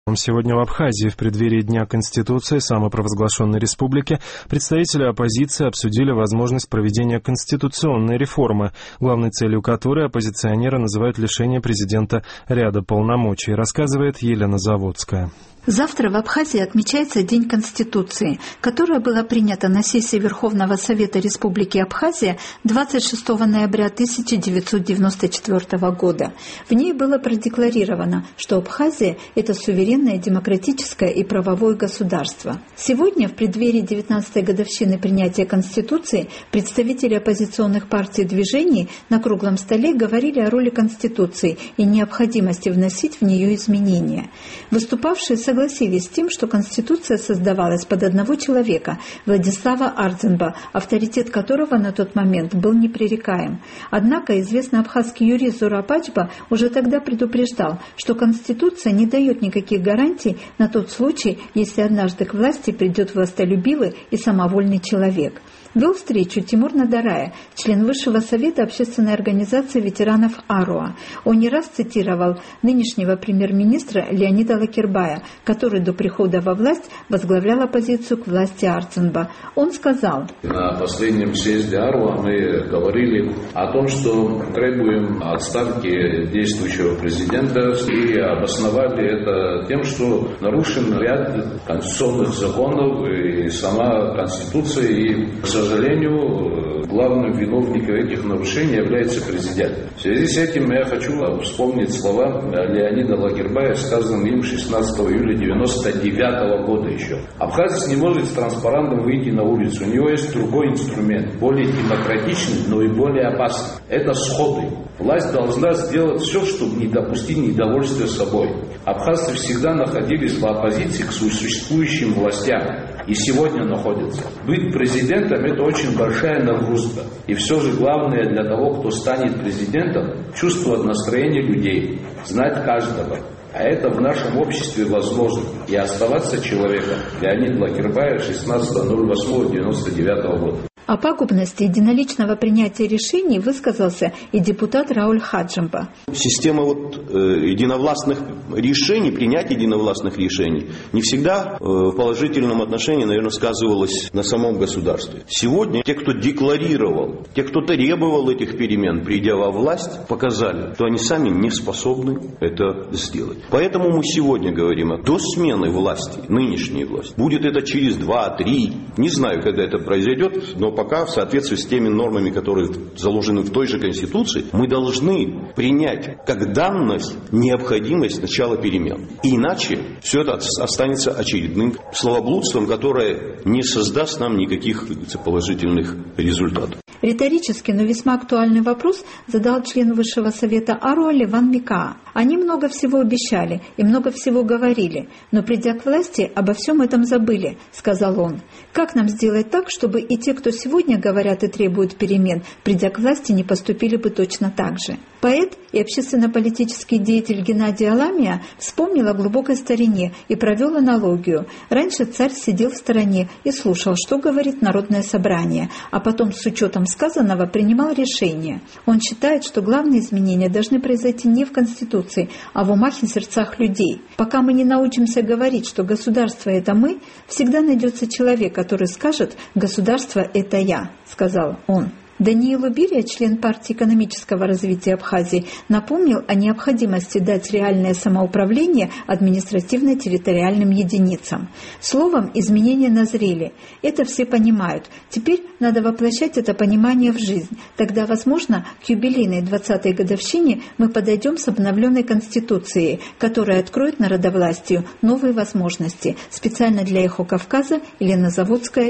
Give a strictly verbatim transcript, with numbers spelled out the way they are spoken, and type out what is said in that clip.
Сегодня в Абхазии в преддверии Дня Конституции самопровозглашенной республики представители оппозиции обсудили возможность проведения конституционной реформы, главной целью которой оппозиционеры называют лишение президента ряда полномочий, рассказывает Елена Заводская. Завтра в Абхазии отмечается День Конституции, которая была принята на сессии Верховного Совета Республики Абхазия двадцать шестого ноября тысяча девятьсот девяносто четвёртого года. В ней было продекларировано, что Абхазия – это суверенное, демократическое и правовое государство. Сегодня, в преддверии девятнадцатой годовщины принятия Конституции, представители оппозиционных партий и движений на круглом столе говорили о роли Конституции и необходимости вносить в нее изменения. Выступавшие с согласились с тем, что Конституция создавалась под одного человека, Владислава Ардзинба, авторитет которого на тот момент был непререкаем. Однако известный абхазский юрист Зураб Ачба уже тогда предупреждал, что Конституция не дает никаких гарантий на тот случай, если однажды к власти придет властолюбивый и самовольный человек. Вел встречу Тимур Надарая, член Высшего совета общественной организации ветеранов АРУА. Он не раз цитировал нынешнего премьер-министра Леонида Лакербая, который до прихода во власть возглавлял оппозицию к власти Ардзинба. Он сказал: «На последнем съезде АРУА мы говорили о том, что требуем отставки действующего президента, и обосновали это тем, что нарушен ряд конституционных законов и сама Конституция, и, к сожалению, главным виновником этих нарушений является президент». В связи с этим я хочу вспомнить слова Леонида Лакербая, сказанные им шестнадцатого июля девяносто девятого года еще. Абхазец не может с транспарантом выйти на улицу. У него есть другой инструмент, более демократичный, но и более опасный. Это сходы. Власть должна сделать все, чтобы не допустить недовольствия собой. Абхазцы всегда находились в оппозиции к существующим властям. И сегодня находятся. Быть президентом – это очень большая нагрузка. И все же главное для того, кто станет президентом, чувствовать настроение людей, знать каждого. А это в нашем обществе возможно. И оставаться человеком. Леонид Лакербай, шестнадцатого ноль восьмого девяносто девятого года. О пагубности единоличного принятия решений высказался и депутат Рауль Хаджимба. Система вот, э, единовластных решений, принятия единовластных решений не всегда э, в положительном отношении, наверное, сказывалась на самом государстве. Сегодня те, кто декларировал, те, кто требовал этих перемен, придя во власть, показали, что они сами не способны это сделать. Поэтому мы сегодня говорим, до смены власти, нынешней власти, будет это через два-три, не знаю, когда это произойдет, но пока в соответствии с теми нормами, которые заложены в той же Конституции, мы должны принять как данность необходимость начала перемен. Иначе все это останется очередным словоблудством, которое не создаст нам никаких положительных результатов. Риторический, но весьма актуальный вопрос задал член Высшего совета АРУА Леван Микаа. Они много всего обещали и много всего говорили, но придя к власти, обо всем этом забыли, сказал он. Как нам сделать так, чтобы и те, кто сегодня говорят и требуют перемен, придя к власти, не поступили бы точно так же? Поэт и общественно-политический деятель Геннадий Аламия вспомнил о глубокой старине и провел аналогию. Раньше царь сидел в стороне и слушал, что говорит народное собрание, а потом с учетом сказанного принимал решение. Он считает, что главные изменения должны произойти не в Конституции, а в умах и сердцах людей. Пока мы не научимся говорить, что государство – это мы, всегда найдется человек, который скажет «государство – это я», сказал он. Даниил Убирия, член партии экономического развития Абхазии, напомнил о необходимости дать реальное самоуправление административно-территориальным единицам. Словом, изменения назрели. Это все понимают. Теперь надо воплощать это понимание в жизнь. Тогда, возможно, к юбилейной двадцатой годовщине мы подойдем с обновленной Конституцией, которая откроет народовластию новые возможности. Специально для «Эхо Кавказа» Елена Заводская.